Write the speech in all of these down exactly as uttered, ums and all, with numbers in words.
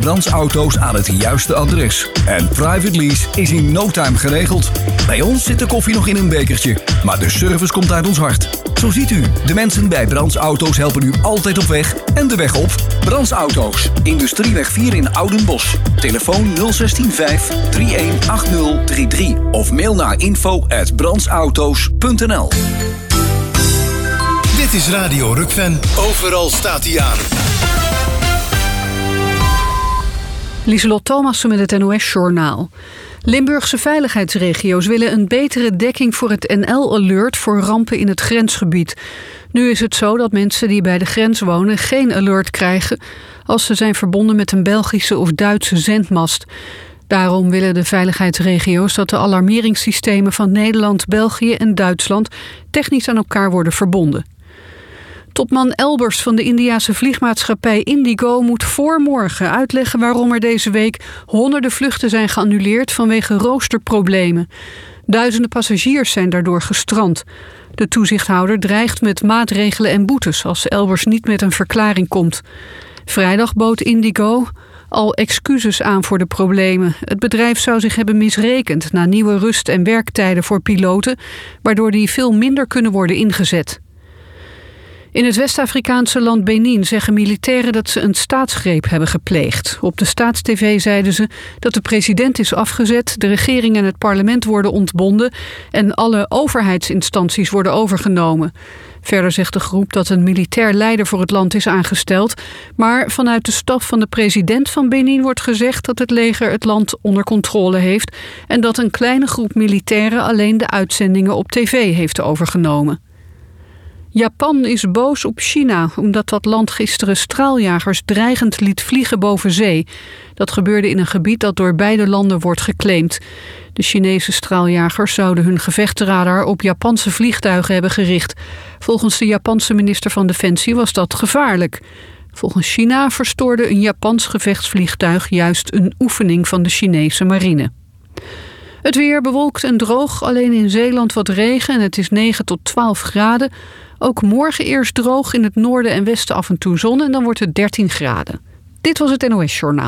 Brands Auto's aan het juiste adres. En private lease is in no time geregeld. Bij ons zit de koffie nog in een bekertje, maar de service komt uit ons hart. Zo ziet u, de mensen bij Brands Auto's helpen u altijd op weg en de weg op. Brands Auto's, Industrieweg vier in Oudenbosch. Telefoon nul zes vijf drie een acht nul drie drie of mail naar info at brandsauto's punt n l. Dit is Radio Rukven. Overal staat hij aan. Lieselot Thomassen met het N O S-journaal. Limburgse veiligheidsregio's willen een betere dekking voor het N L-alert voor rampen in het grensgebied. Nu is het zo dat mensen die bij de grens wonen geen alert krijgen als ze zijn verbonden met een Belgische of Duitse zendmast. Daarom willen de veiligheidsregio's dat de alarmeringssystemen van Nederland, België en Duitsland technisch aan elkaar worden verbonden. Topman Elbers van de Indiase vliegmaatschappij Indigo moet voor morgen uitleggen waarom er deze week honderden vluchten zijn geannuleerd vanwege roosterproblemen. Duizenden passagiers zijn daardoor gestrand. De toezichthouder dreigt met maatregelen en boetes als Elbers niet met een verklaring komt. Vrijdag bood Indigo al excuses aan voor de problemen. Het bedrijf zou zich hebben misrekend na nieuwe rust- en werktijden voor piloten, waardoor die veel minder kunnen worden ingezet. In het West-Afrikaanse land Benin zeggen militairen dat ze een staatsgreep hebben gepleegd. Op de staatstv zeiden ze dat de president is afgezet, de regering en het parlement worden ontbonden en alle overheidsinstanties worden overgenomen. Verder zegt de groep dat een militair leider voor het land is aangesteld, maar vanuit de staf van de president van Benin wordt gezegd dat het leger het land onder controle heeft en dat een kleine groep militairen alleen de uitzendingen op tv heeft overgenomen. Japan is boos op China omdat dat land gisteren straaljagers dreigend liet vliegen boven zee. Dat gebeurde in een gebied dat door beide landen wordt geclaimd. De Chinese straaljagers zouden hun gevechtsradar op Japanse vliegtuigen hebben gericht. Volgens de Japanse minister van Defensie was dat gevaarlijk. Volgens China verstoorde een Japans gevechtsvliegtuig juist een oefening van de Chinese marine. Het weer bewolkt en droog, alleen in Zeeland wat regen en het is negen tot twaalf graden. Ook morgen eerst droog, in het noorden en westen af en toe zon en dan wordt het dertien graden. Dit was het N O S-journaal.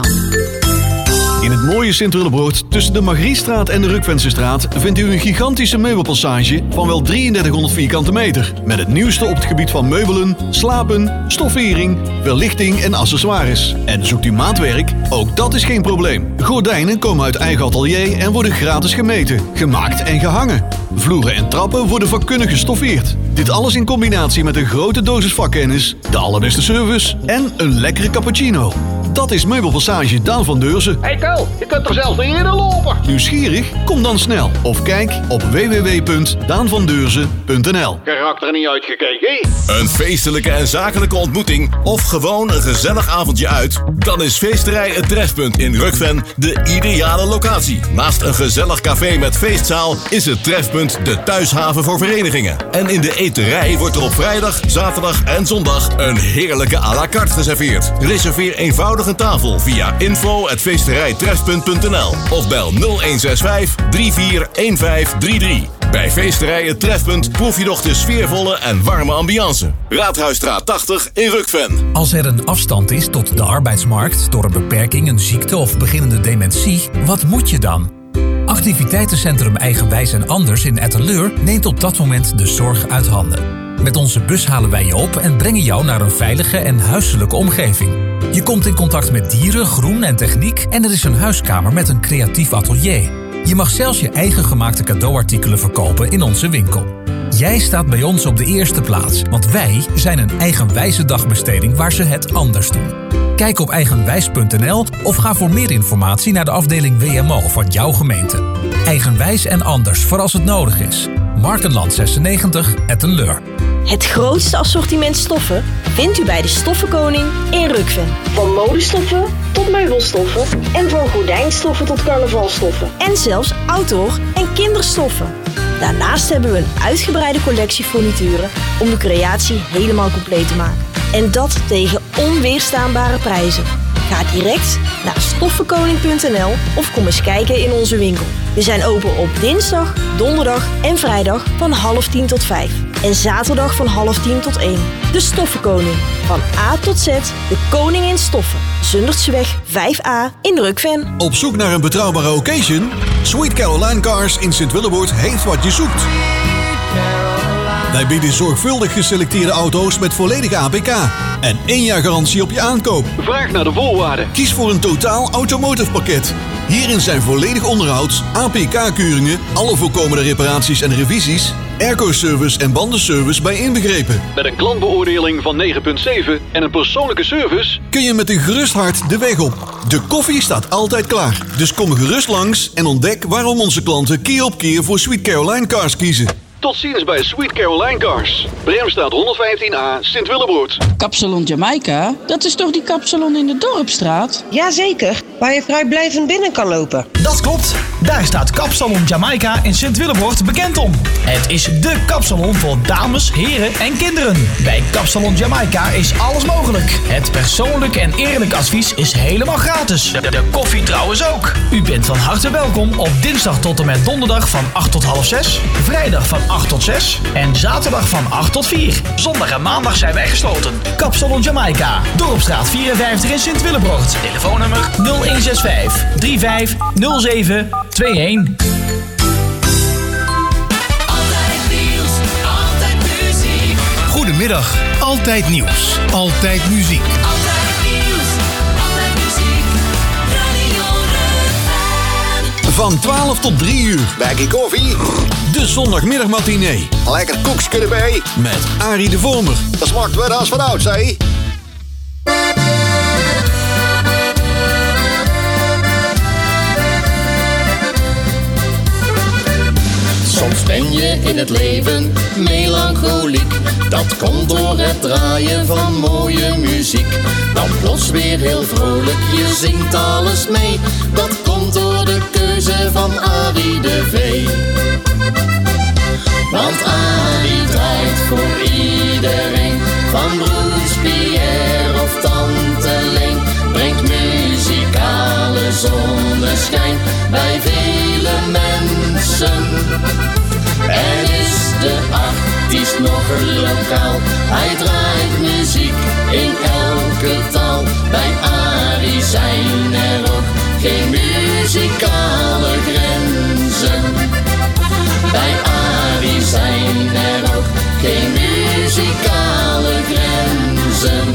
In het mooie Sint-Willebroord tussen de Margrietstraat en de Rukvensestraat vindt u een gigantische meubelpassage van wel drieëndertighonderd vierkante meter. Met het nieuwste op het gebied van meubelen, slapen, stoffering, verlichting en accessoires. En zoekt u maatwerk? Ook dat is geen probleem. Gordijnen komen uit eigen atelier en worden gratis gemeten, gemaakt en gehangen. Vloeren en trappen worden vakkundig gestoffeerd. Dit alles in combinatie met een grote dosis vakkennis, de allerbeste service en een lekkere cappuccino. Dat is Meubelpassage Daan van Deurzen. Hey Kel, je kunt er zelfs niet in lopen. Nieuwsgierig? Kom dan snel. Of kijk op w w w punt daan van deurzen punt n l. Karakter niet uitgekeken. Een feestelijke en zakelijke ontmoeting of gewoon een gezellig avondje uit? Dan is Feesterij Het Trefpunt in Rukven de ideale locatie. Naast een gezellig café met feestzaal is het Trefpunt de thuishaven voor verenigingen. En in de eterij wordt er op vrijdag, zaterdag en zondag een heerlijke à la carte geserveerd. Reserveer eenvoudig een tafel via info at feesterijtrefpunt punt n l of bel nul een zes vijf drie vier een vijf drie drie. Bij Feesterij Het Trefpunt proef je nog de sfeervolle en warme ambiance. Raadhuisstraat tachtig in Rukven. Als er een afstand is tot de arbeidsmarkt door een beperking, een ziekte of beginnende dementie, wat moet je dan? Activiteitencentrum Eigenwijs en Anders in Etteleur neemt op dat moment de zorg uit handen. Met onze bus halen wij je op en brengen jou naar een veilige en huiselijke omgeving. Je komt in contact met dieren, groen en techniek en er is een huiskamer met een creatief atelier. Je mag zelfs je eigen gemaakte cadeauartikelen verkopen in onze winkel. Jij staat bij ons op de eerste plaats, want wij zijn een eigenwijze dagbesteding waar ze het anders doen. Kijk op eigenwijs punt n l of ga voor meer informatie naar de afdeling W M O van jouw gemeente. Eigenwijs en Anders voor als het nodig is. Markenland zesennegentig, Etteleur. Het grootste assortiment stoffen vindt u bij de Stoffenkoning in Rukven. Van modestoffen tot meubelstoffen en van gordijnstoffen tot carnavalstoffen. En zelfs outdoor en kinderstoffen. Daarnaast hebben we een uitgebreide collectie furnituren om de creatie helemaal compleet te maken. En dat tegen onweerstaanbare prijzen. Ga direct naar stoffenkoning punt n l of kom eens kijken in onze winkel. We zijn open op dinsdag, donderdag en vrijdag van half tien tot vijf. En zaterdag van half tien tot één. De Stoffenkoning. Van A tot Z, de koning in stoffen. Zundertseweg vijf A in Rukven. Op zoek naar een betrouwbare occasion? Sweet Caroline Cars in Sint-Willeboord heeft wat je zoekt. Wij bieden zorgvuldig geselecteerde auto's met volledige A P K. En één jaar garantie op je aankoop. Vraag naar de voorwaarden. Kies voor een totaal automotive pakket. Hierin zijn volledig onderhouds, A P K-keuringen, alle voorkomende reparaties en revisies, airco-service en bandenservice bij inbegrepen. Met een klantbeoordeling van negen komma zeven en een persoonlijke service Kun je met een gerust hart de weg op. De koffie staat altijd klaar. Dus kom gerust langs en ontdek waarom onze klanten keer op keer voor Sweet Caroline Cars kiezen. Tot ziens bij Sweet Caroline Cars. Bremstraat honderdvijftien A, Sint-Willeboord. Kapsalon Jamaica? Dat is toch die kapsalon in de Dorpstraat? Jazeker, waar je vrijblijvend binnen kan lopen. Dat klopt. Daar staat Kapsalon Jamaica in Sint-Willeboord bekend om. Het is dé kapsalon voor dames, heren en kinderen. Bij Kapsalon Jamaica is alles mogelijk. Het persoonlijk en eerlijk advies is helemaal gratis. De, de koffie trouwens ook. U bent van harte welkom op dinsdag tot en met donderdag van acht tot half zes. Vrijdag van acht tot zes. En zaterdag van acht tot vier. Zondag en maandag zijn wij gesloten. Kapsalon Jamaica. Dorpstraat vierenvijftig in Sint-Willeboord. Telefoonnummer nul een zes vijf drie vijf nul zeven twee een. Altijd nieuws, altijd muziek. Goedemiddag, altijd nieuws, altijd muziek. Altijd nieuws, altijd muziek. Radio Rukven. Van twaalf tot drie uur. Bakkie koffie. De zondagmiddagmatinee. Lekker koekje erbij. Met Arie de Vormer. Dat smaakt weer als van oud, zei. Soms ben je in het leven melancholiek. Dat komt door het draaien van mooie muziek. Dan plots weer heel vrolijk, je zingt alles mee. Dat komt door de keuze van Arie de V. Want Arie draait voor iedereen. Van Bruce, Pierre of Tante Leen. Brengt muzikale zonneschijn bij vele mensen. En is de artiest nog lokaal? Hij draait muziek in elke taal. Bij Arie zijn er ook geen muzikale grenzen. Bij Arie zijn er ook geen muzikale grenzen.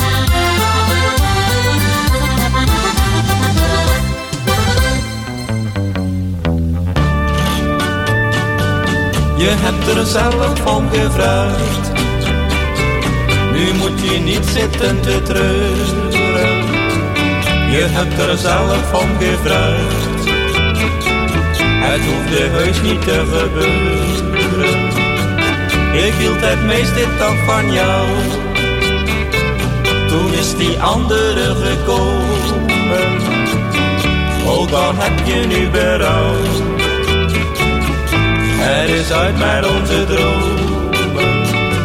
Je hebt er zelf om gevraagd. Nu moet je niet zitten te treuren. Je hebt er zelf om gevraagd. Het hoefde heus niet te gebeuren. Ik hield het meeste toch van jou. Toen is die andere gekomen. Ook al heb je nu berouw. Er is uit met onze dromen.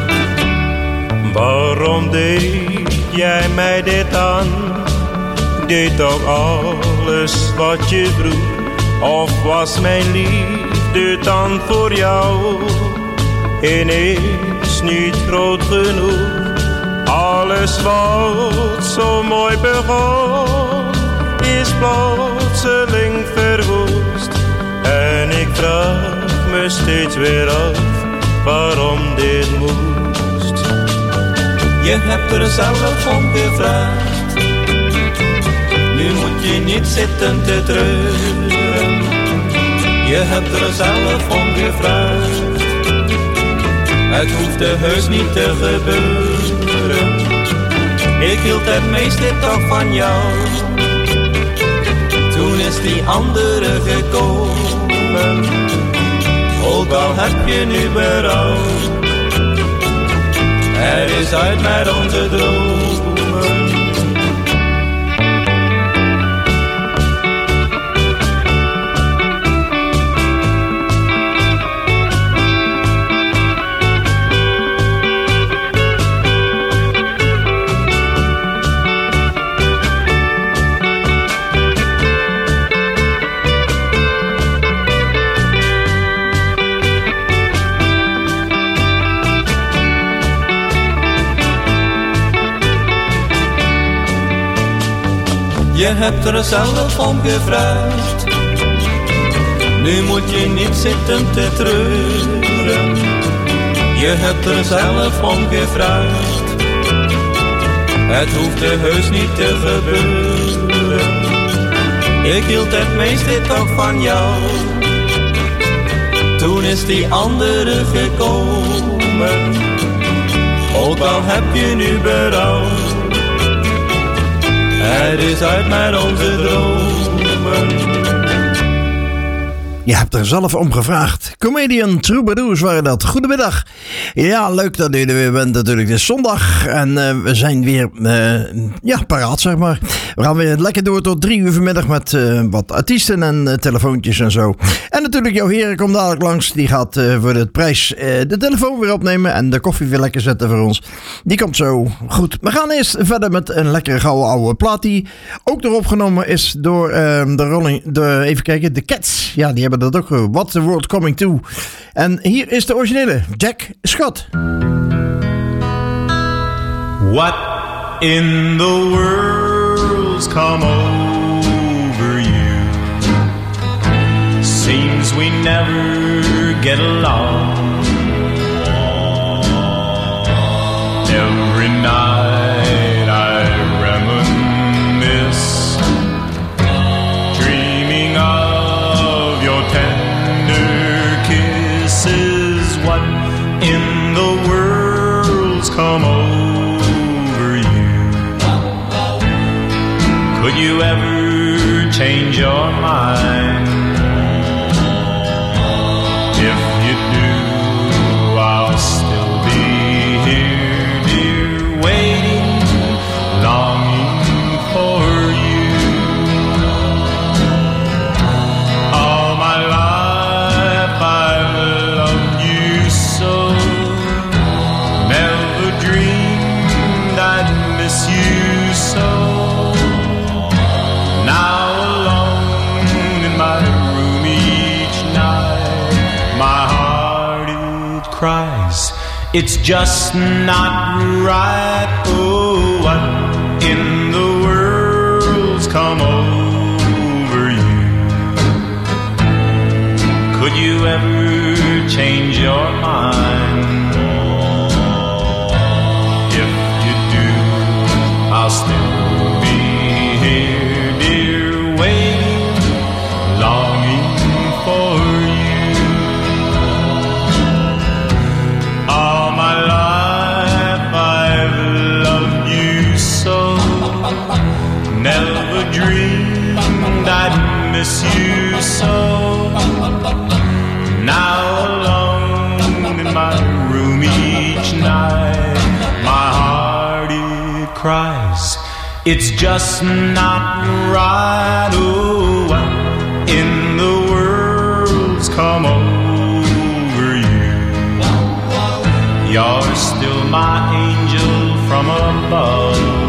Waarom deed jij mij dit aan? Deed toch alles wat je vroeg? Of was mijn liefde dan voor jou ineens niet groot genoeg? Alles wat zo mooi begon is plotseling verwoest. En ik vraag me steeds weer af waarom dit moest. Je hebt er zelf om gevraagd. Nu moet je niet zitten te treuren. Je hebt er zelf om gevraagd. Het hoefde heus niet te gebeuren. Ik hield het meeste toch van jou. Toen is die andere gekomen. Ook al heb je nu berouw. Er is uit met onze dromen. Je hebt er zelf om gevraagd. Nu moet je niet zitten te treuren. Je hebt er zelf om gevraagd. Het hoeft er heus niet te gebeuren. Ik hield het meeste toch van jou. Toen is die andere gekomen. Ook al heb je nu berouw. Het is uit met onze dromen. Je hebt er zelf om gevraagd. Comedian Troubadours waren dat. Goedemiddag. Ja, leuk dat u er weer bent natuurlijk. Het is zondag en uh, we zijn weer uh, ja, paraat, zeg maar. We gaan weer lekker door tot drie uur vanmiddag met uh, wat artiesten en uh, telefoontjes en zo. En natuurlijk jouw heren komt dadelijk langs. Die gaat uh, voor de prijs uh, de telefoon weer opnemen en de koffie weer lekker zetten voor ons. Die komt zo goed. We gaan eerst verder met een lekkere gouden oude plaat die ook nog opgenomen is door uh, de Rolling, de, even kijken, de Cats. Ja, die hebben dat ook. What's the World Coming To? En hier is de originele Jack Scott. What in the world's come over you? Seems we never get along. Every night I reminisce, dreaming of your tender kisses. What in the world's come over you? Could you ever change your mind? If you do, I'll still be here, dear, waiting, longing for you. All my life I've loved you so, never dreamed I'd miss you so. Now alone in my room each night, my heart it cries, it's just not right. Oh, what in the world's come over you? Could you ever change your mind? If you do, I'll still be here, dear, waiting, longing for you. All my life I've loved you so, never dreamed I'd miss you so. Now alone in my room each night, my heart it cries, it's just not right. Oh, what in the world's come over you? You're still my angel from above.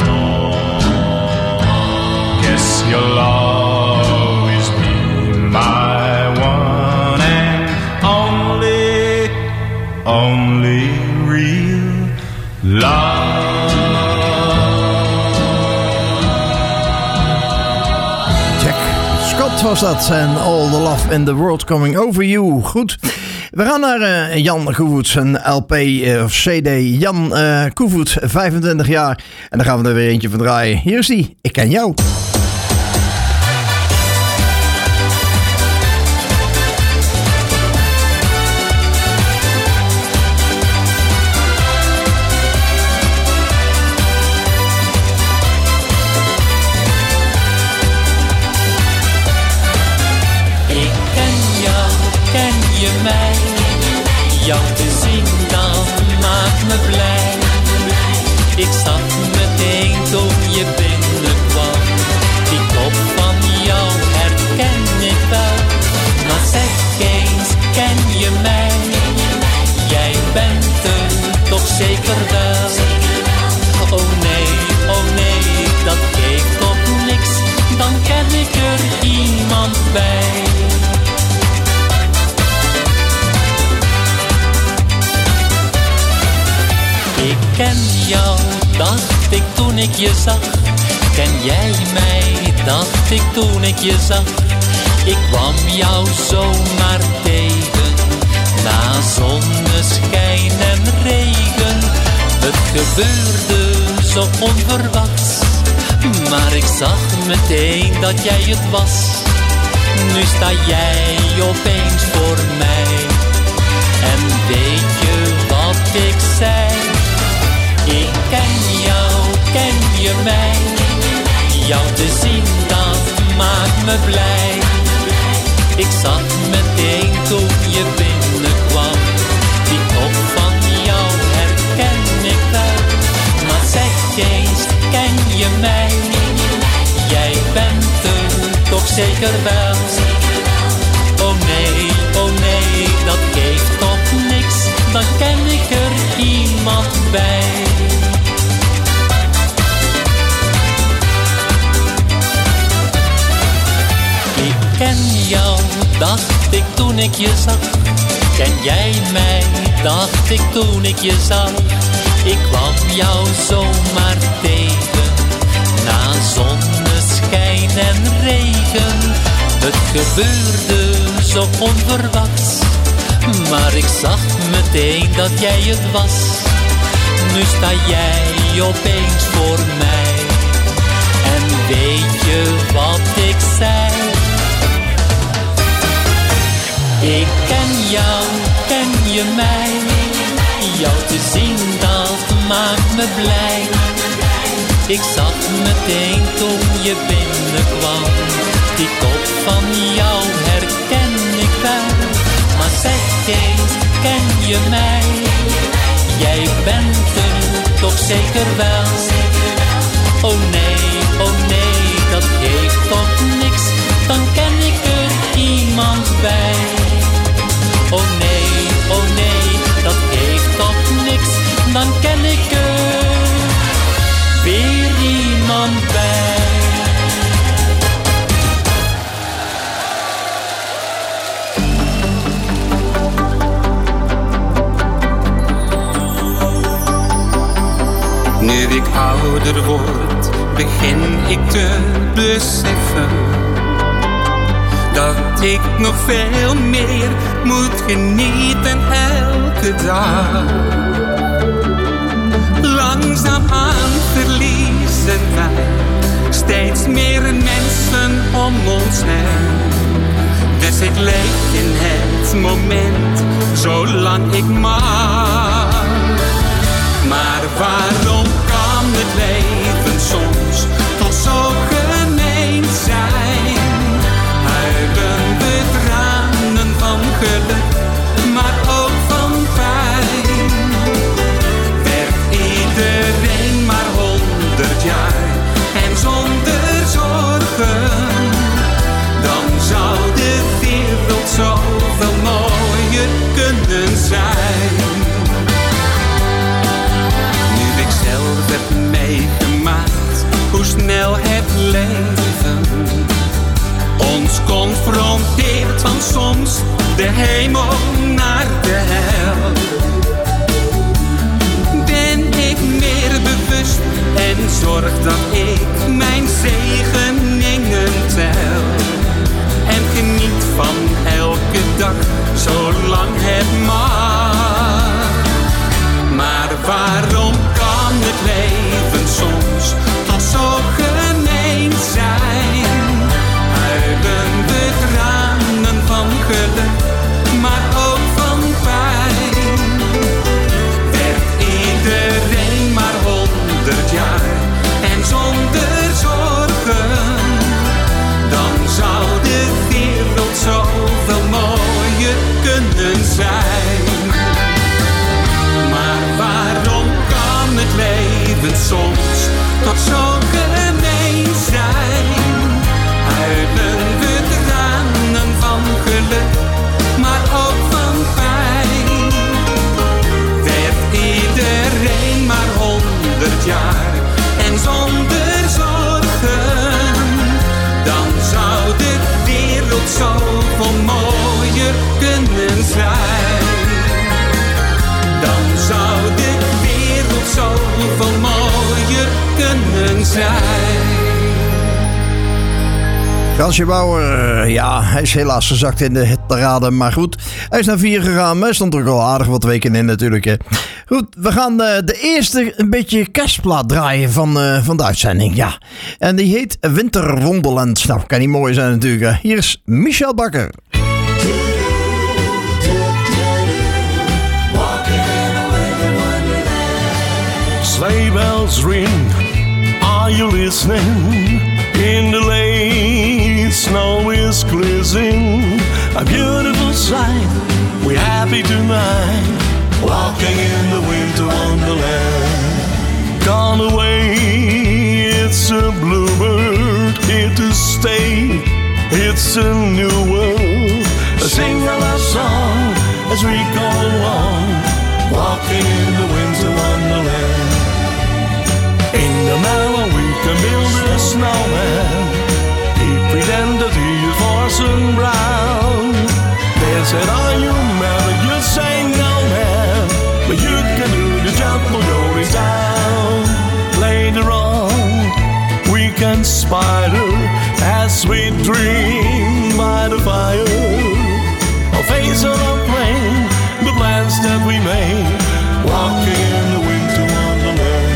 Guess you'll always be my one and only, only real love. Jack Scott was dat en All the Love in the World Coming Over You. Goed. We gaan naar uh, Jan Koevoets, een L P uh, of C D. Jan uh, Koevoets, vijfentwintig jaar. En daar gaan we er weer eentje van draaien. Hier is die, Ik Ken Jou. Jou te zien, dan maakt me blij. Ik zag meteen toen je binnenkwam. Die kop van jou herken ik wel. Maar zeg eens, ken je mij? Jij bent er toch zeker wel? Oh nee, oh nee, dat geeft toch niks. Dan ken ik er iemand bij. Ik ken jou, dacht ik toen ik je zag. ken jij mij, dacht ik toen ik je zag. Ik kwam jou zomaar tegen, na zonneschijn en regen. Het gebeurde zo onverwachts, maar ik zag meteen dat jij het was. Nu sta jij opeens voor mij, en weet je wat ik zei? Ik ken jou, ken je mij? Jou te zien, dat maakt me blij. Ik zag meteen toen je binnenkwam, die kop van jou herken ik wel. Maar zeg eens, ken je mij? Jij bent er toch zeker wel? Oh nee, oh nee, dat geeft toch niks, dan ken ik er iemand bij. Ik ken jou, dacht ik toen ik je zag. Ken jij mij, dacht ik toen ik je zag. Ik kwam jou zomaar tegen, na zonneschijn en regen. Het gebeurde zo onverwachts, maar ik zag meteen dat jij het was. Nu sta jij opeens voor mij, en weet je wat ik zei? Ik ken jou, ken je mij? Jou te zien, dat maakt me blij. Ik zag meteen toen je binnenkwam, die kop van jou herken ik wel. Maar zeg eens, ken je mij? Jij bent er toch zeker wel? Oh nee, oh nee, dat geeft toch niks, dan ken ik er iemand bij. Oh nee, oh nee, dat geeft toch niks, dan ken ik er weer iemand bij. Nu ik ouder word, begin ik te beseffen dat ik nog veel meer moet genieten elke dag. Langzaamaan verliezen wij steeds meer mensen om ons heen. Dus ik leef in het moment, zolang ik mag. Maar waarom kan het leven soms toch zo gemeen zijn? Huilen we tranen van geluk, maar ook van pijn. Werkt iedereen maar honderd jaar en zonder zorgen, dan zou de wereld zoveel mooier kunnen zijn. Nu ik zelf heb meegemaakt hoe snel het leven ons confronteert, van soms de hemel naar de hel. Ben ik meer bewust en zorg dat ik mijn zegeningen tel. En geniet van elke dag, zolang het mag. Maar waarom kan het leven soms toch zo gemeen zijn? Huilen we tranen van geluk, maar ook van pijn. Werkt iedereen maar honderd jaar en zonder zorgen, dan zou de wereld zoveel mooier kunnen zijn. Maar waarom kan het leven soms toch zo gemeen zijn? Huilen we tranen van geluk, maar ook van pijn. Werkt iedereen maar honderd jaar en zonder zorgen, dan zou de wereld zoveel mooier kunnen zijn. Dan zou de wereld zoveel mooier kunnen zijn. Fransje Bauer, ja, hij is helaas gezakt in de hitparade. Maar goed, hij is naar vier gegaan. Maar stond er ook al aardig wat weken in natuurlijk. Hè. Goed, we gaan uh, de eerste een beetje kerstplaat draaien van, uh, van de uitzending. Ja, en die heet Winter Wonderland. Nou, kan niet mooi zijn natuurlijk. Hè. Hier is Michel Bakker. Sleigh bells ring, are you listening? In the lane, snow is glistening. A beautiful sight, we're happy tonight. Walking in the winter wonderland. Gone away, it's a bluebird. Here to stay, it's a new world. Sing a love song as we go along. Walking in the winter wonderland. In the meadow we can build a snowman. He pretended he is Parson Brown. They said, are you married? You say no, man, but you can do the job for going down. Later on we can spider as we dream by the fire. Our face on our plane, the plans that we made. Walking in the winter wonderland.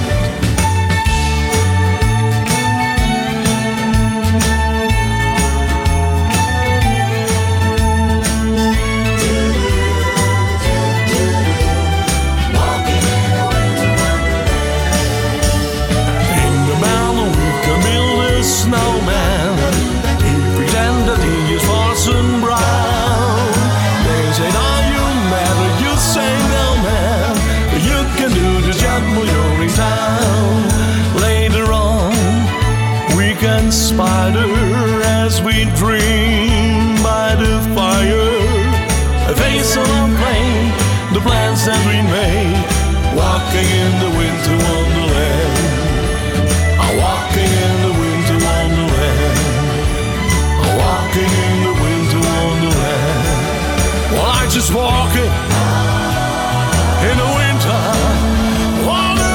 Snowman, he pretended he is Parson Brown. They said, are you married? You say no, man, but you can do the job when you're in town. Later on we can spider as we dream by the fire. A face on our plane, the plans that we made. Walking in the winter wonderland. Walking in the winter wonderland. Walking in the winter wonderland. Well, I just walking in the winter wonderland.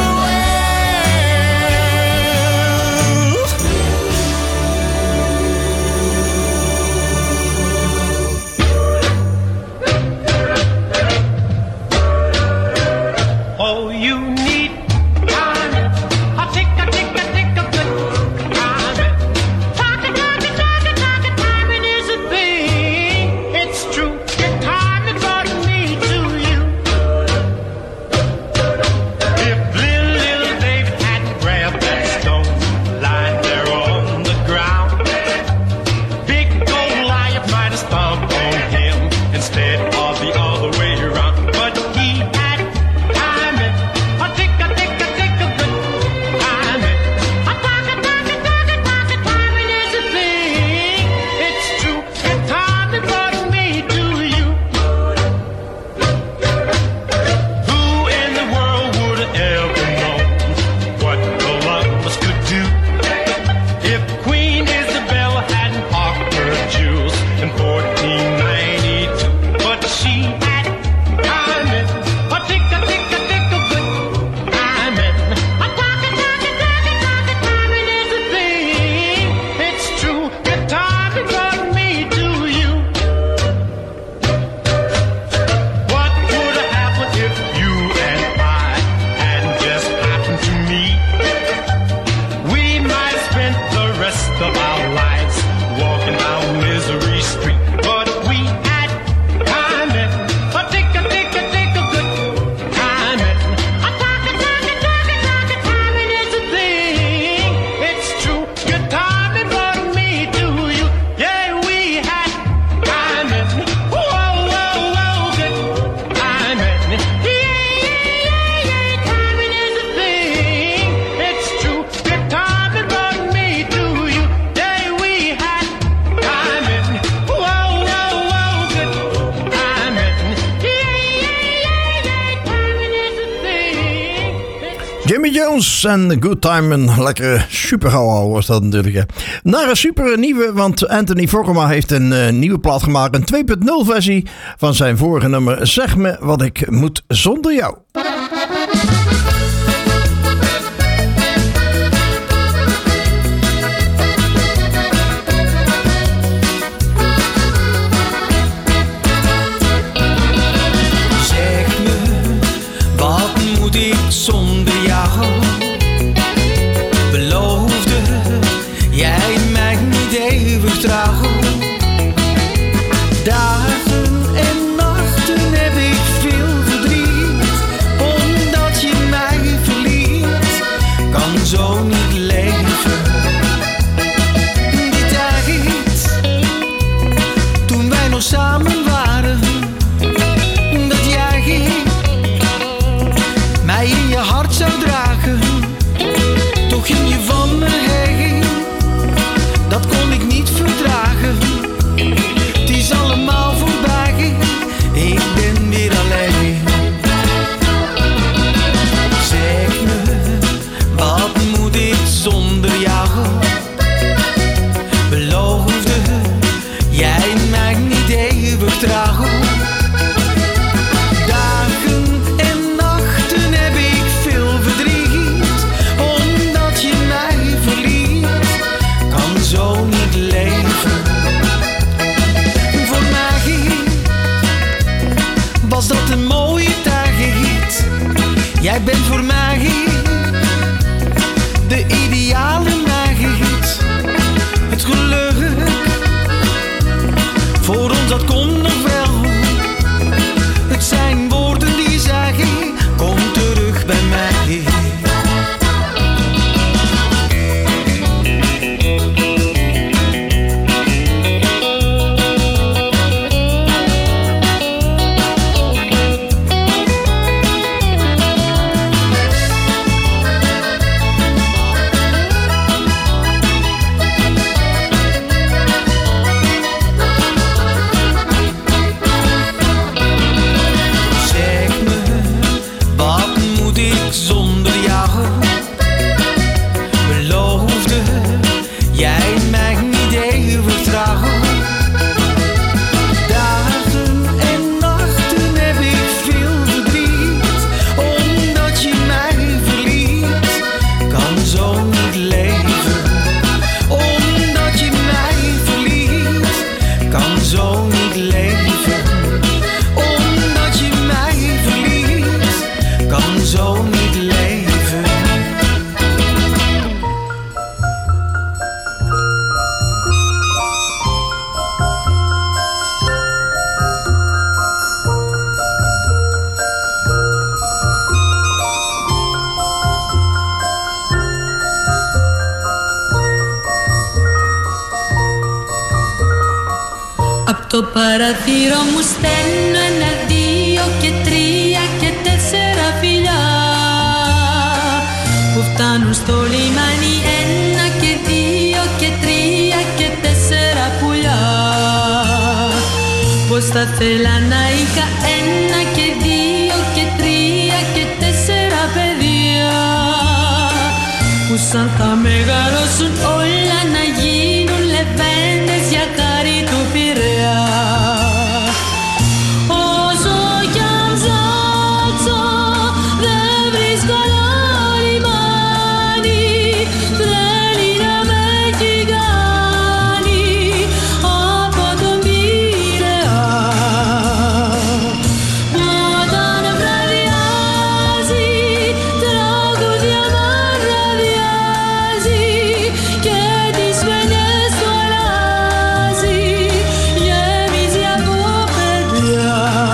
Oh, you need time. I'll take a take a take a good time. Talk a talk a talk a talk a time. It is a thing. It's true. Your time it brought me to you. If little little David hadn't grabbed that stone lying there on the ground, big Goliath might have stomped on him instead of the other way around. But he had time it. I'll take a take a take a good time it. I'll talk a talk a talk a talk a time. It is a thing. It's true. Your time it brought me to you. Who in the world would have ever known what Columbus could do if Queen Isabella hadn't hawked her jewels in fourteen ninety-two? But she had time it. I'll take a take a take a good time it. I'll talk a talk a talk a talk a time. It is a thing. It's true. Your time it brought me to you. What would have happened if you and I hadn't just happened to meet? We might have spent the rest of our lives walking down Misery Street. But we had time it. I'll take a take a take a good time it. I'll talk a talk a talk a talk a time. It is a thing. It's true. Your time it brought me to you. Yeah, we had time it. Whoa, whoa, whoa, good time it. Yeah, yeah, yeah, yeah. Time it is a thing. It's true. Your time it brought me to you. Yeah, we had time it. Whoa, whoa, whoa, good time it. Yeah, yeah, yeah, yeah. Time it is a thing. Jimmy Jones en The Good Time. Een lekkere super gauw was dat natuurlijk. Hè. Naar een super nieuwe, want Anthony Fokkema heeft een uh, nieuwe plaat gemaakt. Een twee punt nul versie van zijn vorige nummer Zeg me wat ik moet zonder jou. niet eeuwig trouw. Dagen en nachten heb ik veel verdriet, omdat je mij verliet, kan zo niet leven. Die tijd, toen wij nog samen waren, dat jij mij in je hart zou dragen, toch ging je van me heen, dat kon ik niet verdragen. Het is allemaal voorbij, ik ben weer alleen. Zeg me, wat moet ik zonder jou? Beloofde jij mij niet eeuwig trouw? Dagen en nachten heb ik veel verdriet, omdat je mij verliet, kan zo niet leven. Voor mij was dat een mooie tijd. Jij bent voor mij de ideale meid. Het geluk voor ons, dat komt nog wel. Het zijn woorden die zeggen, kom terug bij mij. Το παραθύρο μου στέλνω ένα, δύο και τρία και τέσσερα φιλιά που φτάνουν στο λιμάνι. Ένα και δύο και τρία και τέσσερα πουλιά. Πως θα θέλα να είχα ένα και δύο και τρία και τέσσερα παιδιά που σαν θα μεγαλώσουν όλα να γίνουν λεβέντες για χάρη του Πειραιά. Όσο κι αν ψάξω δεν βρίσκω άλλο λιμάνι, θέλει να με έχει κάνει από τον Πειραιά. Όταν βραδιάζει τραγούδια μαραδιάζει και τις φαινιές του αλλάζει, γεμίζει από παιδιά.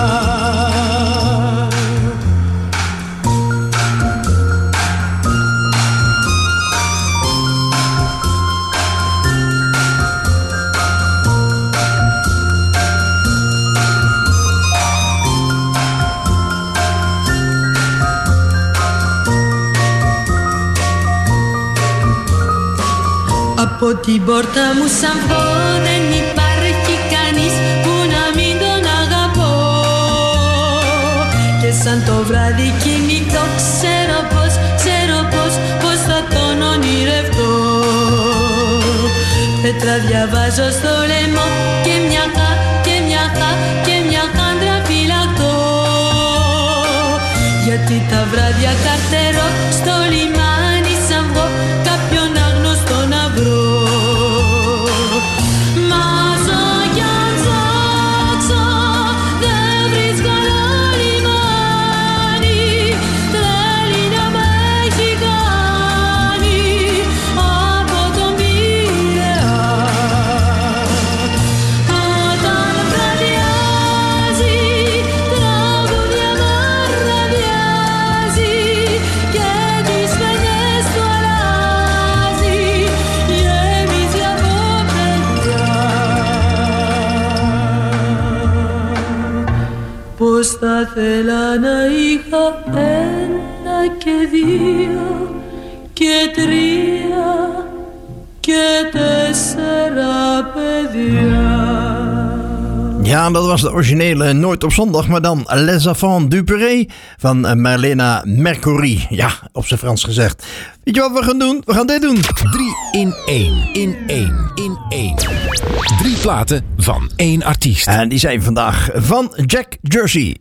Από την πόρτα μου σαν πω δεν υπάρχει κανείς που να μην τον αγαπώ. Και σαν το βράδυ κινητό ξέρω πως, ξέρω πως, πως θα τον ονειρευτώ. Πέτρα διαβάζω στο λαιμό και μια χα, και μια χα, και μια χάντρα φυλακτώ. Γιατί τα βράδια καρτερώ στο λιμάνι σαν βγω κάποιον άγνωστο να βρω. Μα όσο κι αν ψάξω δεν βρίσκω άλλο λιμάνι, θέλει να με έχει κάνει από τον Πειραιά. πως θα θέλα να είχα ένα και δύο και τρία και tessera παιδιά. Ja, dat was de originele Nooit op zondag, maar dan Les Enfants du Perret van Marlena Mercouri. Ja, op zijn Frans gezegd. Weet je wat we gaan doen? We gaan dit doen. Drie in één, in één, in één. Drie platen van één artiest. En die zijn vandaag van Jack Jersey.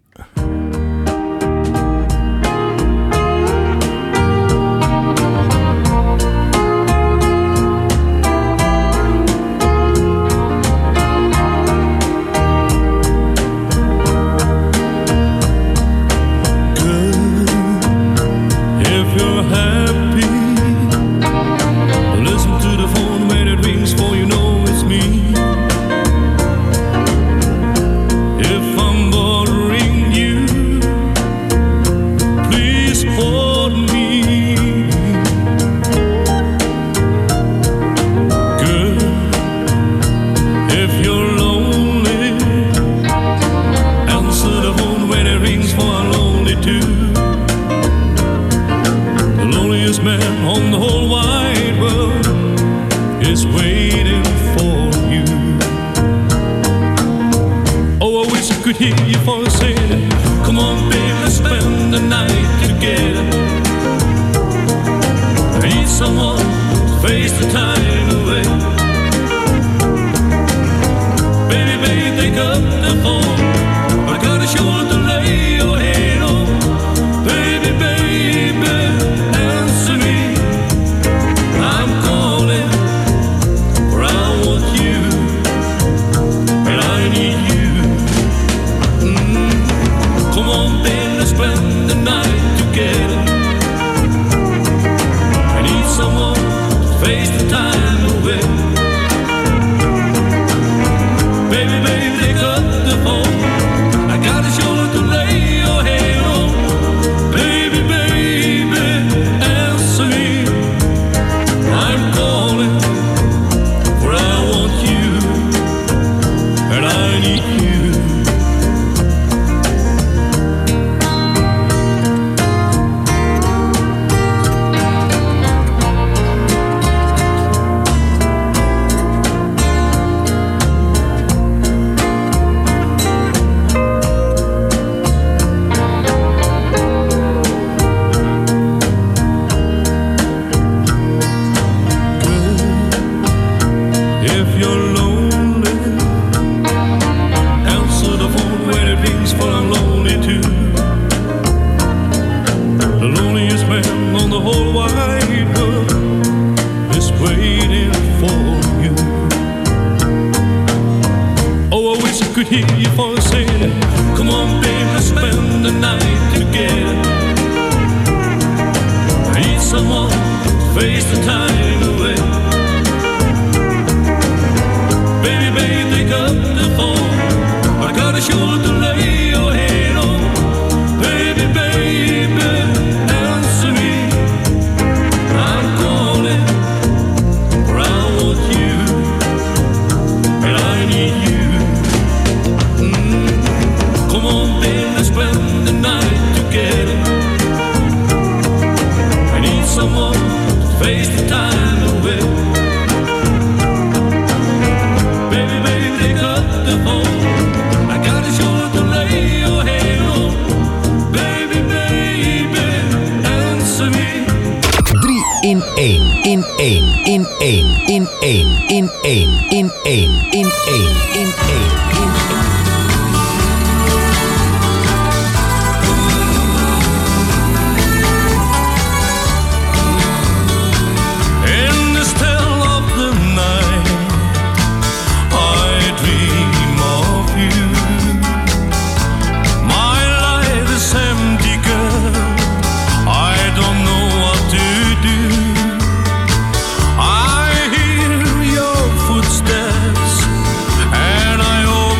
I hear your footsteps and I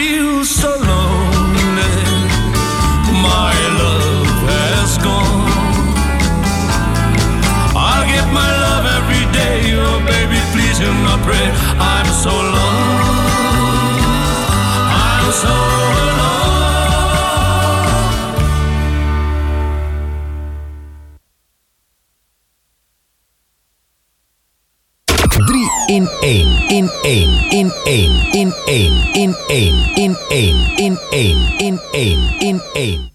feel so lonely. My love has gone. I'll get my love every day. Oh baby, please hear my prayer. I'm so alone. I'm so alone. drie in één, in één, in één, in één, in één, in één, in één, in één, in één.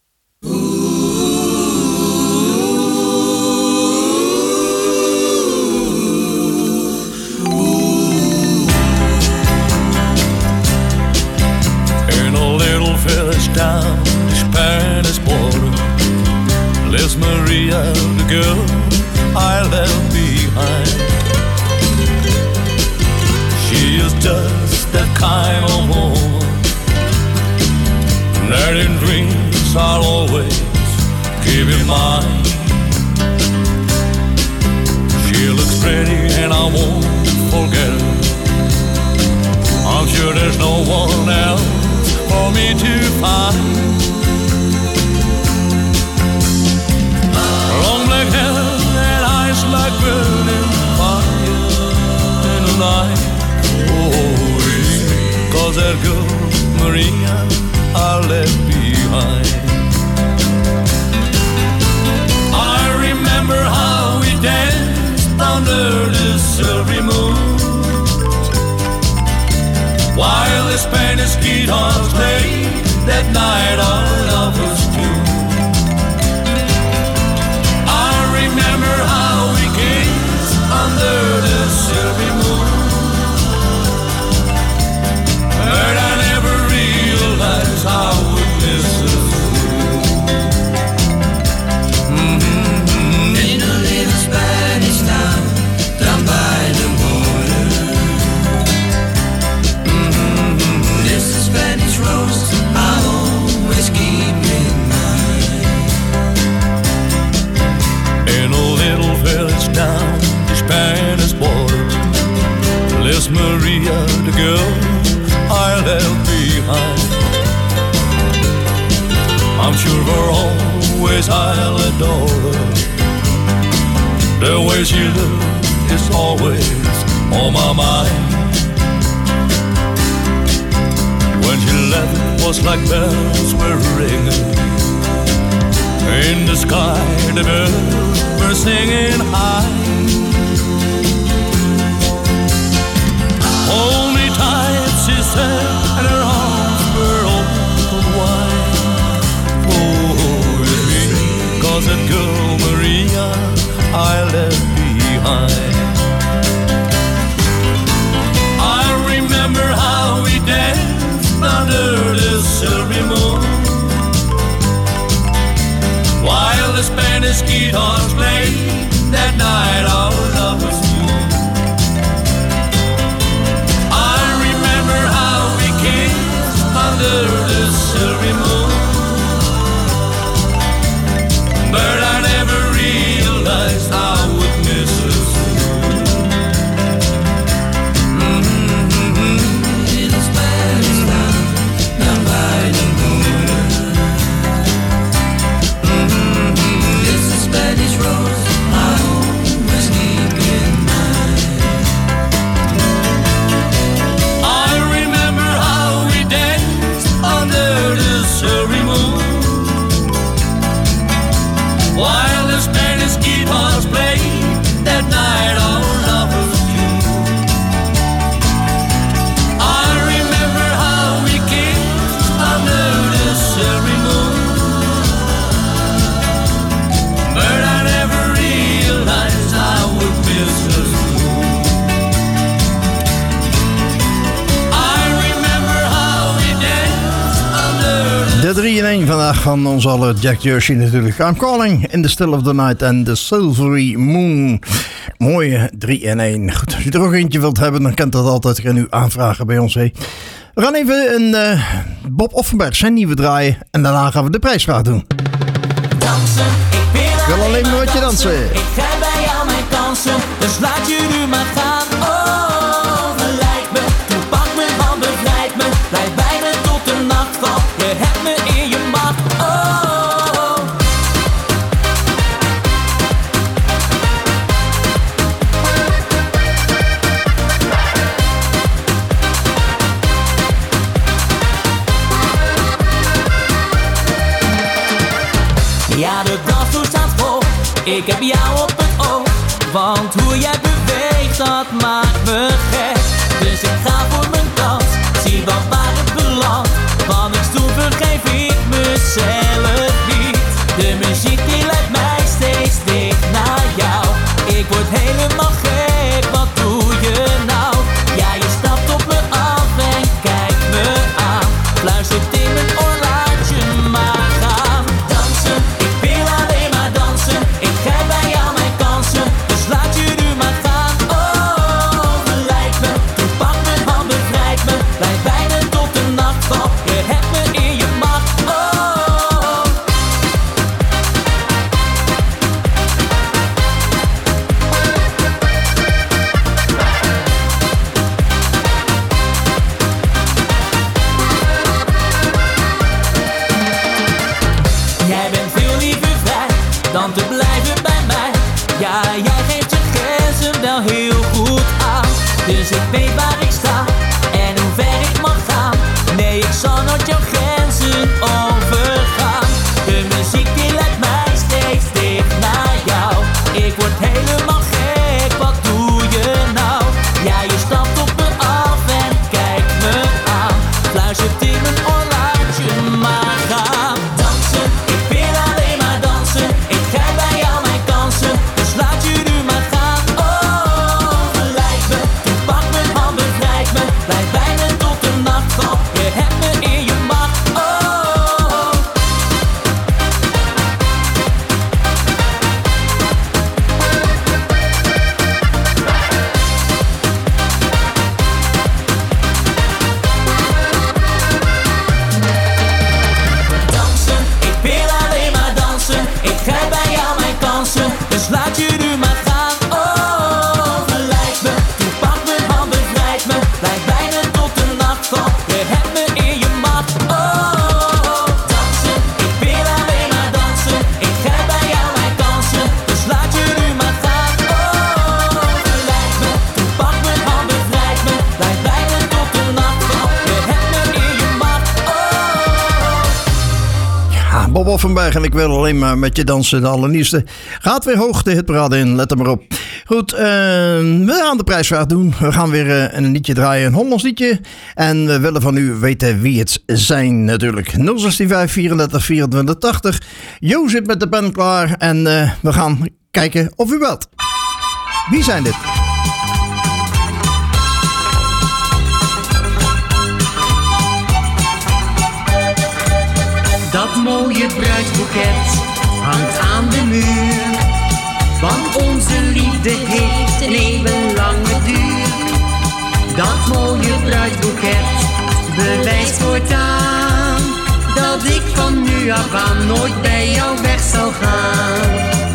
In a little village down the Spanish border lives Maria, the girl I left behind. She is just that kind of woman that in dreams I'll always keep in mind. She looks pretty and I won't forget her. I'm sure there's no one else for me to find. Long black hair and eyes like burning fire in the night. Oh, yeah, 'cause that girl Maria I left behind. I remember how we danced under the silvery moon, while the Spanish guitars played that night our lovers tune. I remember how we kissed under the silvery moon, but I never realized how it misses you. Mm-hmm. In a little Spanish town down by the border, mm-hmm. This is Spanish rose I always keep in mind. In a little village down the Spanish border lives Maria, the girl I left behind. I'm sure for always I'll adore her. The way she looks is always on my mind. When she left, it was like bells were ringing. In the sky, the birds were singing high. Hold me tight, she said, and her arms were open wide. Oh, it's me, 'cause that girl Maria I left behind. I remember how we danced under the silvery moon, while the Spanish guitars played that night our lovers knew. I remember how we kissed under the silvery moon, but I never realized how it misses you. Mm-hmm. Little Spanish town down by the border, mm-hmm. This is Spanish rose I always keep in mind. I remember how we danced under the silvery moon, while the Spanish guitars played that night our lovers tune. I remember how we kissed under the silvery moon, but I never realized I would miss us. I remember how we danced under the De drie in één vandaag van ons alle Jack Jersey natuurlijk. I'm Calling, In the Still of the Night and the Silvery Moon. Mooie drie in één. Goed, als je er ook eentje wilt hebben, dan kent dat altijd. Kan u aanvragen bij ons. Hey. We gaan even een uh, Bob Offenberg zijn nieuwe draaien. En daarna gaan we de prijsvraag doen. Dansen, ik wil, ik wil alleen maar wat je dansen. Ik krijg bij jou mijn kansen, dus laat je nu maar gaan. Oh, verleid me, doe pak me, hand bevrijd me. Blijf bij me Ja, de dansvloer staat vol, ik heb jou op het oog. Want hoe jij beweegt, dat maakt me gek. Dus ik ga voor mijn kans, zie wel waar het belandt. Van ik stoel vergeef ik mezelf niet. De muziek die leidt mij steeds dicht naar jou. Ik word helemaal gek, wat doe je nou? Ja, je stapt op me af en kijkt me aan. Fluistert in mijn oor, laat je maar gaan. Dansen, ik wil alleen maar dansen. Ik geef bij jou mijn kansen, dus laat je nu maar gaan. Oh, verleid me, toen pak mijn hand, bevrijd me. Blijf bij me tot de nacht valt, je hebt me in je macht. Oh. Jij bent veel liever vrij dan te blijven bij mij. Ja, jij geeft je grenzen wel heel goed aan. Dus ik weet waar ik sta en hoe ver ik mag gaan. Nee, ik zal nooit jouw grenzen overgaan. De muziek die leidt mij steeds dicht naar jou. Ik word helemaal gek, wat doe je nou? Ja, je stapt op me af en kijkt me aan. Fluistert in mijn oor, laat je maar gaan. Dansen, ik wil alleen maar dansen. Ik geef bij jou mijn kansen, dus laat je nu maar gaan. Oh, verleid me, toen pak mijn hand, bevrijd me. Blijf bij me tot de nacht valt, je hebt me in je macht. Oh. Dansen, ik wil alleen maar dansen. Ik geef bij jou mijn kansen, dus laat je nu maar gaan. Oh, verleid me, toen pak mijn hand, bevrijd me. Blijf bij me tot de nacht valt, je hebt me in je macht. Oh, dansen, ik wil alleen maar dansen. Ik geef bij jou mijn kansen, dus laat je nu maar gaan. Oh, verleid me, toen pak mijn hand, bevrijd me. Blijf bij me tot de nacht valt, je hebt me in je macht. Oh. Ja, Bob Offenberg en ik wil alleen maar met je dansen. De allernieuwste gaat weer hoog de hitparade in, let er maar op. Goed, uh, we gaan de prijsvraag doen. We gaan weer uh, een liedje draaien, een Hollands liedje. En we willen van u weten wie het zijn natuurlijk. nul zes vijf vierendertig vierentwintig tachtig. Jo zit met de pen klaar en uh, we gaan kijken of u belt. Wie zijn dit? Dat mooie bruidsboeket hangt aan de muur. Want onze liefde heeft een eeuwenlange duur. Dat mooie bruidsboeket bewijst voortaan dat ik van nu af aan nooit bij jou weg zal gaan.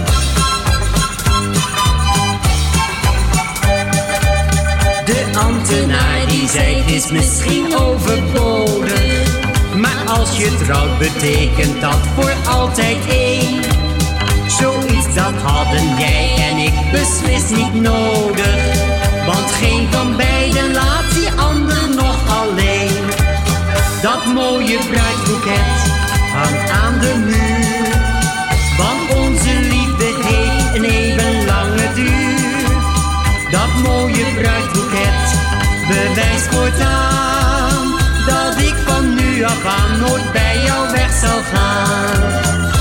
De ambtenaar die zei het is misschien overbodig. Maar als je trouwt betekent dat voor altijd één. Zoiets dat hadden jij en ik beslist niet nodig. Want geen van beiden laat die ander nog alleen. Dat mooie bruidsboeket hangt aan de muur. Want onze liefde heeft een eeuwenlange duur. Dat mooie bruidsboeket bewijst voortaan dat ik van nu af aan nooit bij jou weg zal gaan.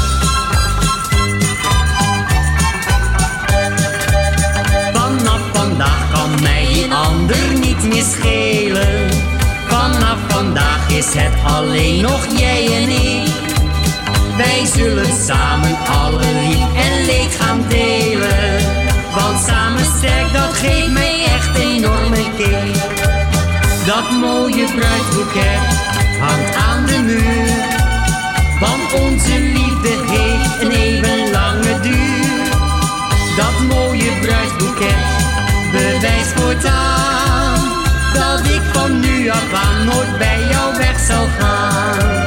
Vanaf vandaag kan mij die ander niet meer schelen. Vanaf vandaag is het alleen nog jij en ik. Wij zullen samen alle lief en leed gaan delen. Want samen sterk, dat geeft mij echt enorme kick. Dat mooie bruidsboeket hangt aan de muur. Want onze liefde heeft een eeuwenlange duur. Dat mooie bruidsboeket bewijst voortaan dat ik van nu af aan nooit bij jou weg zal gaan.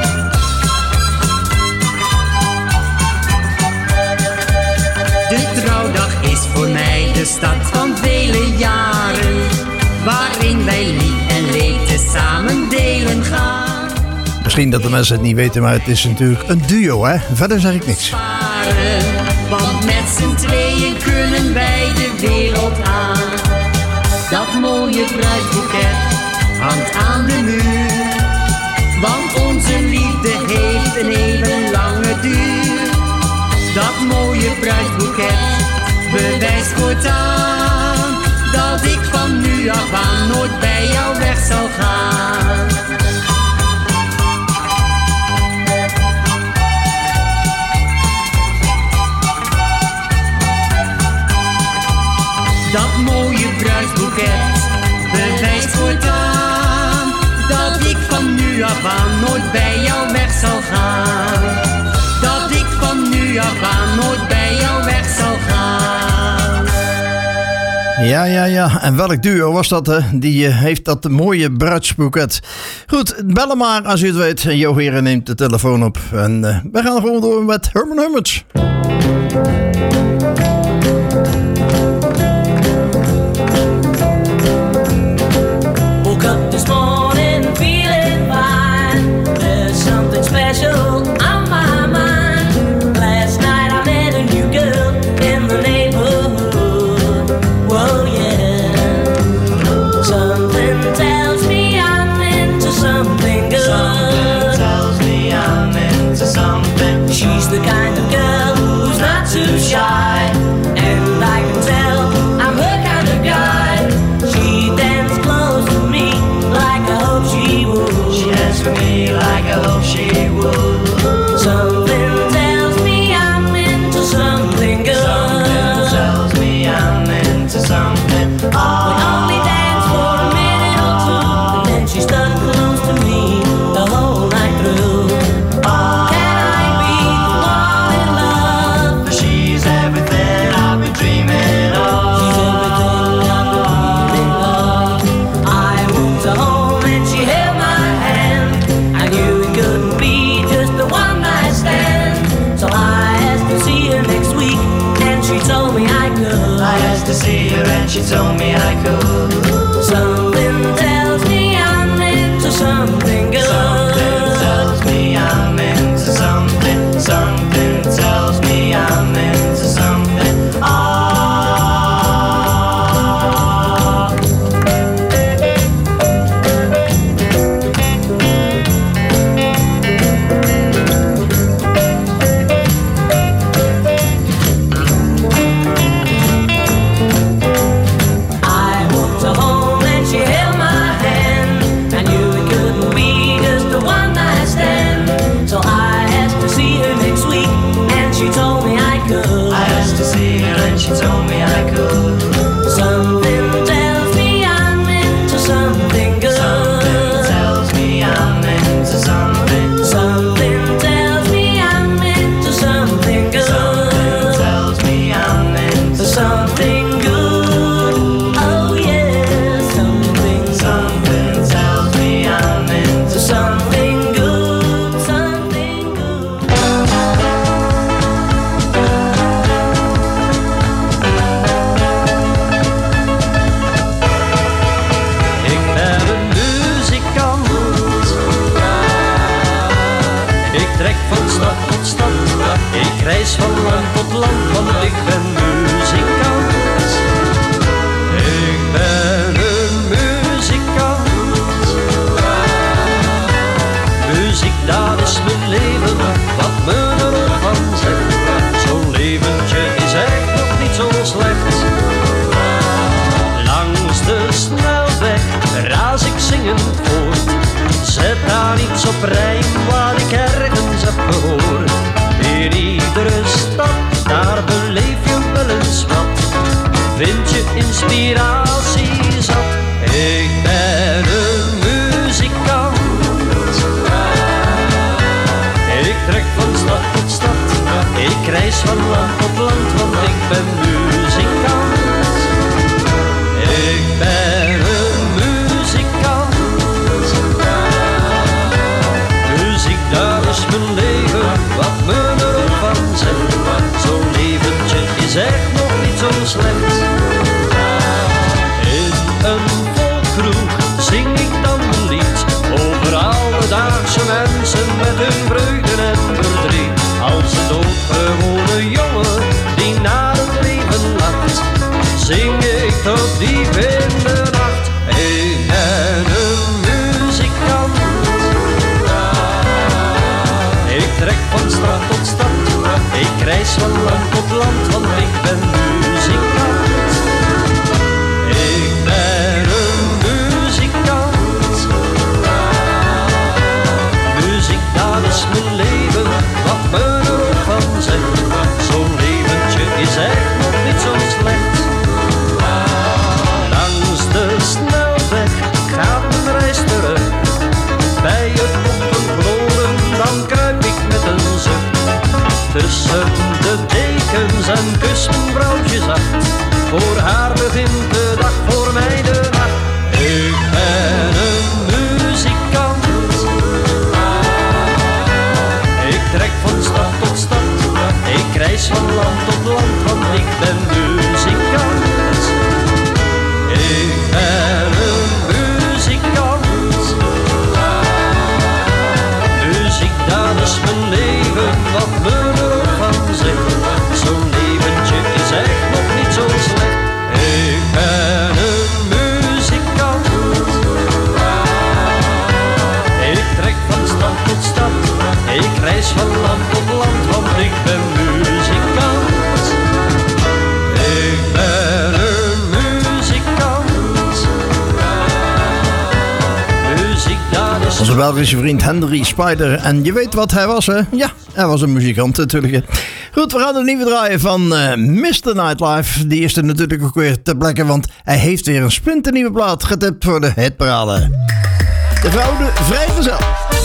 De trouwdag is voor mij de start van vele jaren, waarin wij lief en leed tezamen delen gaan. Misschien dat de mensen het niet weten, maar het is natuurlijk een duo, hè? Verder zeg ik niks. Want met z'n tweeën kunnen wij de wereld aan. Dat mooie bruidsboeket hangt aan de muur. Want onze liefde heeft een even lange duur. Dat mooie bruidsboeket bewijst voortaan dat ik van nu af aan nooit bij jou weg zal gaan. Dat mooie bruidsboeket bewijst voortaan dat ik van nu af aan nooit bij jou weg zal gaan. Dat ik van nu af aan nooit bij jou weg zal gaan. Ja, ja, ja. En welk duo was dat, hè? Die uh, heeft dat mooie bruidsboeket. Goed, bellen maar als u het weet. Jo Heren neemt de telefoon op. En uh, we gaan gewoon door met Herman Hummert. Woke up this morning feeling fine. There's something special on my mind. Last night I met a new girl in the neighborhood. Whoa, yeah. Something tells me I'm into something good. Something tells me I'm into something. She's the kind of girl who's not too shy. And I can tell I'm her kind of guy. She danced close to me like I hope she would. She danced for me like I hope she would. Something tells me I'm into something good. Something tells me I'm into something. Oh. We only danced for a minute or two, and then she stuck close to me the whole night through. Oh. Can I be the one in love? She's everything I've been dreaming of. She's everything I've been dreaming of. I moved her home and she held my hand. I knew it couldn't be just a one night stand. So I asked to see her next week, and she told me I could. I asked to see her and she told me I could. Something tells me I'm into something good. Something tells me I'm into something. Something tells me I'm into something. Oh. I walked her home and she held my hand. I knew it couldn't be just a one night stand. So I asked to see her next week, and she told me I could. I asked to see her and she told me I could. Something tells me I'm into something good. Something tells me I'm into something. Something tells me I'm into something good. Something tells me I'm into something good. Oh yeah, something. Something tells me I'm into something good. Something good. Ik ben een muzikant. Ik trek van stad tot stad. Ik reis van land tot land, want ik ben muzikant. Ik ben een muzikant. Muziek, dat is mijn leven, wat me ervan zegt. Zo'n leventje is echt nog niet zo slecht. Langs de snelweg raas ik zingend voort. Zet daar iets op rijm wat ik ergens heb gehoord. In iedere stad, daar beleef je wel eens wat. Vind je inspiratie zat. Ik ben een muzikant. Ik trek van stad tot stad. Ik reis van land tot land, want ik ben muzikant. Ik ben een muzikant. Muziek, mensen met hun vreugde en verdriet. Als een doodgewone jongen die naar het leven lacht, zing ik tot diep in de nacht. Ik ben een muzikant. Ik trek van stad tot stad, ik reis van land tot land, want ik ben muzikant. Ik ben een muzikant. Muziek, dat is mijn leven, wat me er ook van zegt. Zo'n leventje is echt nog niet zo slecht. Langs de snelweg gaat mijn reis terug. Bij het ochtendgloren, dan kruip ik met een zucht tussen de dekens en kus mijn vrouwtje zacht. Voor haar begint de dag, voor mij de nacht. Ik ben een muzikant. Ik trek van stad tot stad, ik reis van land tot land, want ik ben muzikant. Ik ben een muzikant. Muziek, dat is mijn leven, wat me er ook van zegt. Zo'n leventje is echt nog niet zo slecht. Ik ben een muzikant. Ik trek van stad tot stad, ik reis van land tot land, want ik ben muzikant. Ik ben een muzikant. Muziek, dat is... Onze Belgische vriend Henry Spider. En je weet wat hij was, hè? Ja, hij was een muzikant natuurlijk. Goed, we gaan een nieuwe draaien van uh, mister Nightlife. Die is er natuurlijk ook weer ter plekke, want hij heeft weer een splinternieuwe plaat getipt voor de hitparade. De vrouw de vrijgezel.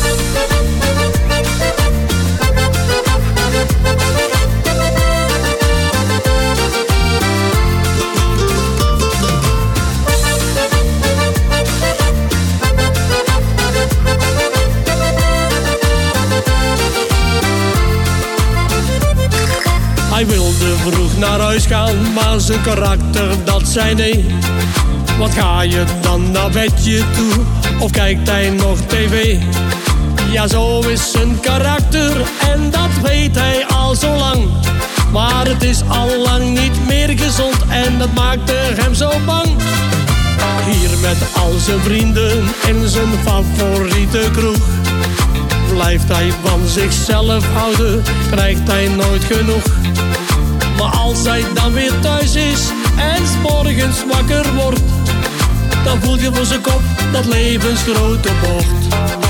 Hij wilde vroeg naar huis gaan, maar zijn karakter dat zei nee. Wat ga je dan naar bedje toe, of kijkt hij nog tv? Ja, zo is zijn karakter en dat weet hij al zo lang. Maar het is al lang niet meer gezond en dat maakte hem zo bang. Hier met al zijn vrienden in zijn favoriete kroeg. Blijft hij van zichzelf houden, krijgt hij nooit genoeg. Maar als hij dan weer thuis is en 's morgens wakker wordt, dan voelt je voor zijn kop dat levensgrote bocht.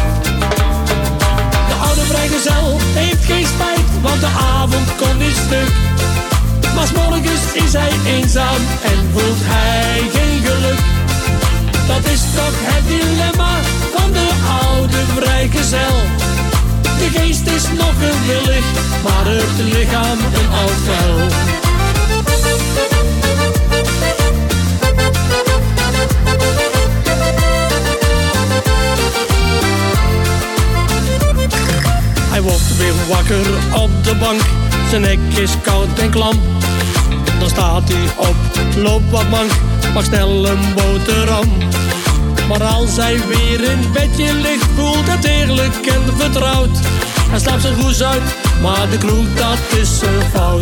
De oude vrijgezel heeft geen spijt, want de avond komt niet stuk. Maar 's morgens is hij eenzaam en voelt hij geen geluk. Dat is toch het dilemma van de oude vrijgezel. De geest is nog gewillig, maar het lichaam een oud vuil. Hij wordt weer wakker op de bank, zijn nek is koud en klam. Dan staat hij op, loopt wat mank, mag snel een boterham. Maar als hij weer in bedje ligt, voelt het eerlijk en vertrouwd. Hij slaapt zijn goes uit, maar de kroeg dat is zijn fout.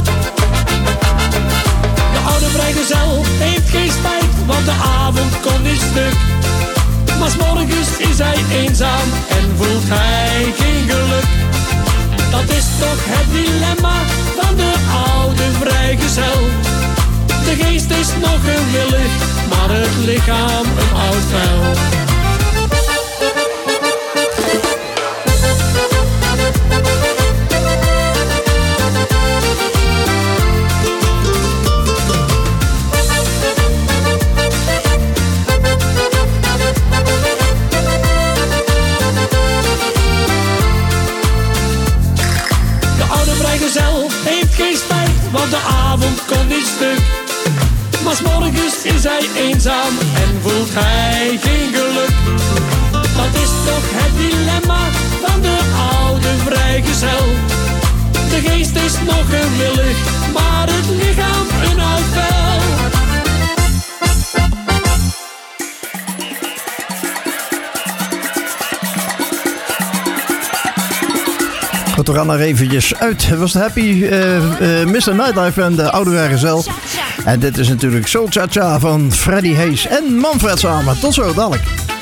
De oude vrijgezel heeft geen spijt, want de avond komt niet stuk. Maar 's morgens is hij eenzaam en voelt hij geen geluk. Dat is toch het dilemma van de oude vrijgezel. De geest is nog gewillig, maar het lichaam een oud vuil. De oude vrijgezel heeft geen spijt, want de avond komt niet stuk. Maar 's morgens is hij eenzaam en voelt hij geen geluk. Dat is toch het dilemma van de oude vrijgezel. De geest is nog gewillig, maar het lichaam een oud vuil. we gaan er eventjes uit. Het was de Happy uh, uh, mister Nightlife en de Oude Vrijgezel. En dit is natuurlijk Soul Cha Cha van Freddy Hayes en Manfred samen. Tot zo, dadelijk.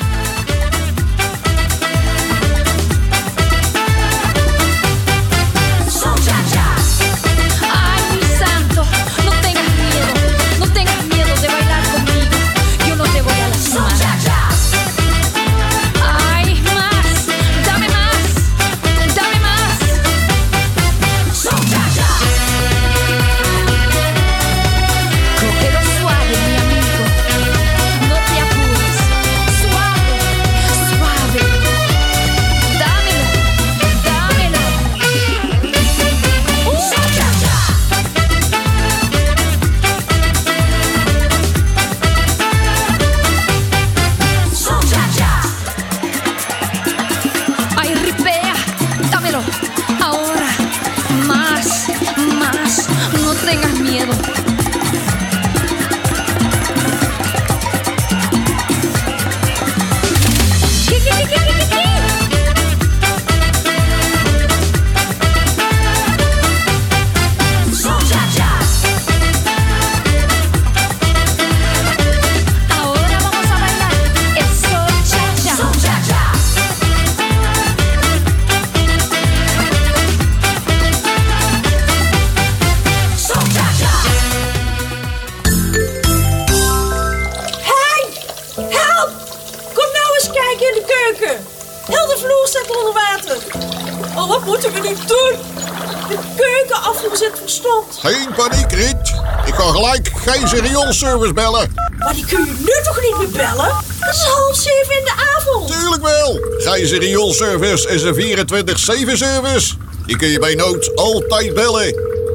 Geen paniek, Riet. Ik kan gelijk Gijzer rioolservice bellen. Maar die kun je nu toch niet meer bellen? Het is half zeven in de avond. Tuurlijk wel. Gijzer rioolservice is een vierentwintig zeven service. Die kun je bij nood altijd bellen.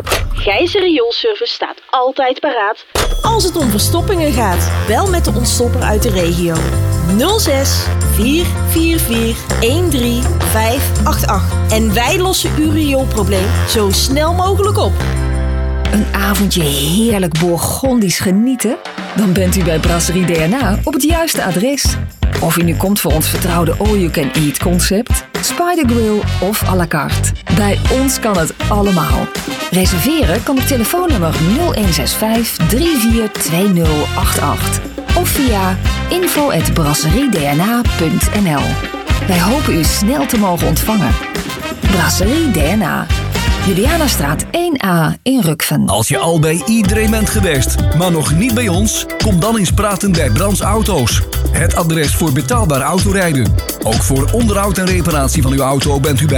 Gijzer rioolservice staat altijd paraat als het om verstoppingen gaat. Bel met de ontstopper uit de regio. nul zes vier vier vier een drie vijf acht acht. En wij lossen uw rioolprobleem zo snel mogelijk op. Een avondje heerlijk Bourgondisch genieten? Dan bent u bij Brasserie D N A op het juiste adres. Of u nu komt voor ons vertrouwde all-you-can-eat concept, Spider Grill of à la carte. Bij ons kan het allemaal. Reserveren kan op telefoonnummer nul een zes vijf drie vier twee nul acht acht of via info at brasseriedna punt n l. Wij hopen u snel te mogen ontvangen. Brasserie D N A. Julianastraat één A in Rukven. Als je al bij iedereen bent geweest, maar nog niet bij ons, kom dan eens praten bij Brands Auto's. Het adres voor betaalbaar autorijden. Ook voor onderhoud en reparatie van uw auto bent u bij